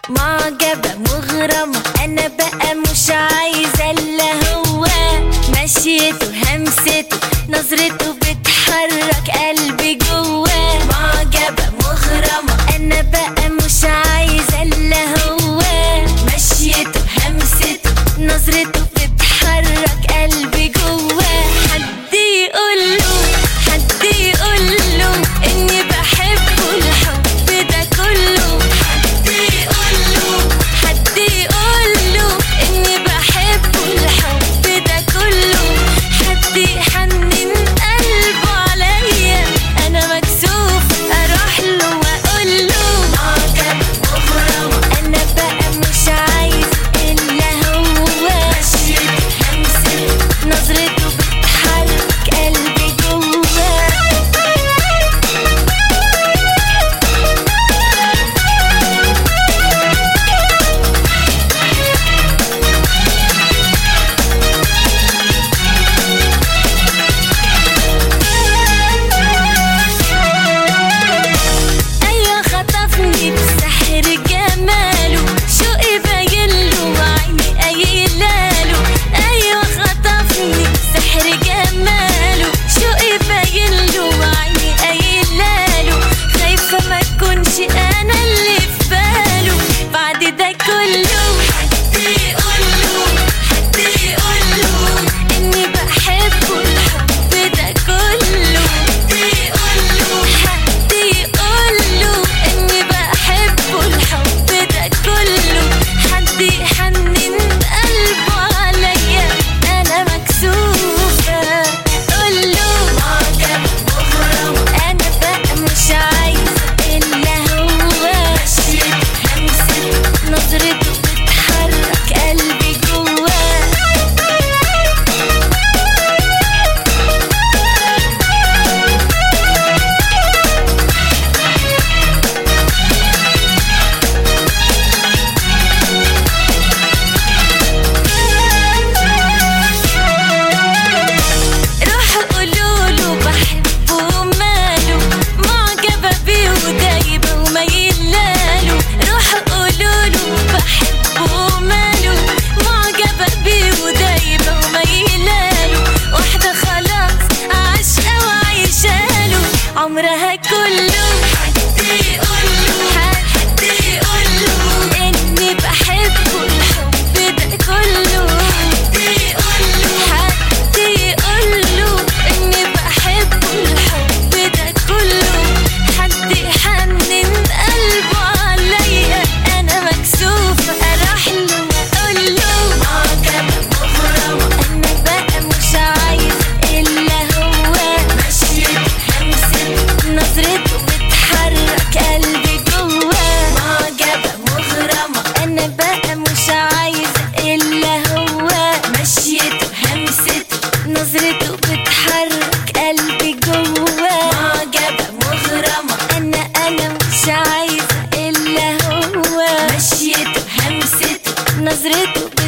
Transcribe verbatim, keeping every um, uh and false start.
معجبة مغرمة أنا بقى مش عايزة إلا هو. مشيته همسته نظرته بتحرك قلبي جواه. معجبة مغرمة أنا بقى مش عايزة إلا هو. مشيته همسته نظرته بتحرك قلبي جواه. حد يقوله حد يقوله إني بحبه الحب ده كله. حد يقوله حد يقوله إني بحبه الحب ده كله. حد يحنن قلبه عليا أنا مكسوف أروح له وأقول له. معجبة مغرمة أنا بقى مش عايز إلا هو. مشيته همسته نظرته بتحرك قلبي جواه. أيوة خطفني بسحر جماله. شوقي باينله وعيني قايلاله. أيوة خطفني بسحر جماله. شوقي باينله وعيني قايلاله. خايفة ما تكونش أنا اللي في باله بعد ده كله. حد يقوله حد يقوله إني بحبه الحب ده كله. حد يقوله حد يقوله إني بحبه الحب ده كله. حد يحنن قلبه عليا أنا مكسوفة أقوله. معجبة مغرمة أنا بقى مش عايزة إلا هو. مشيته همسته نظرته بتحرك قلبي جواه. روحوا قولوله بحبه ماله. معجبة بيه ودايبة وميلاله. روحوا قولوله بحبه ماله. معجبة بيه ودايبة وميلاله. واحدة خلاص عاشقة وعايشاله عمرها كله. حد يقوله حد يقوله إني بحبه الحب ده كله. حد يقوله حد يقوله إني بحبه الحب ده كله. حد يحنن قلبه عليا أنا مكسوفة أروح له وأقول له. معجبة مغرمة أنا بقى مش عايزة إلا هو. مشيته همسته نظرته بتحرك قلبي جواه. معجبة مغرمة أنا بقى مش عايزة إلا هو. مشيته همسته نظرته بتحرك قلبي جواه. معجبة مغرمة أنا أنا مش عايزة إلا هو. مشيته همسته نظرته